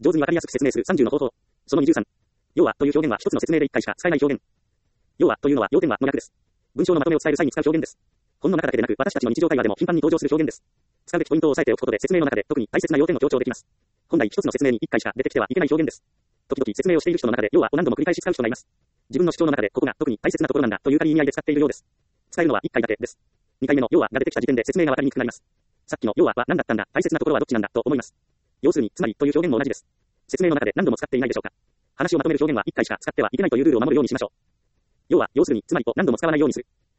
上手にわかりやすく説明する30の方法。その23。要はという表現は一つの説明で一回しか使えない表現。要はというのは要点はの略です。文章のまとめを伝える際に使う表現です。本の中だけでなく私たちの日常会話でも頻繁に登場する表現です。使うべきポイントを押さえておくことで説明の中で特に大切な要点を強調できます。本来一つの説明に一回しか出てきてはいけない表現です。時々説明をしている人の中で要はを何度も繰り返し使う人がいます。自分の主張の中でここが特に大切なところなんだという軽い意味合いで使っているようです。使えるのは一回だけです。2回目の要はが出てきた時点で説明がわかりにくくなります。さっきの要は何だったんだ、大切なところはどっちなんだと思います。要するにつまりという表現も同じです。説明の中で何度も使っていないでしょうか。話をまとめる表現は一回しか使ってはいけないというルールを守るようにしましょう。要は要するにつまりを何度も使わないようにする。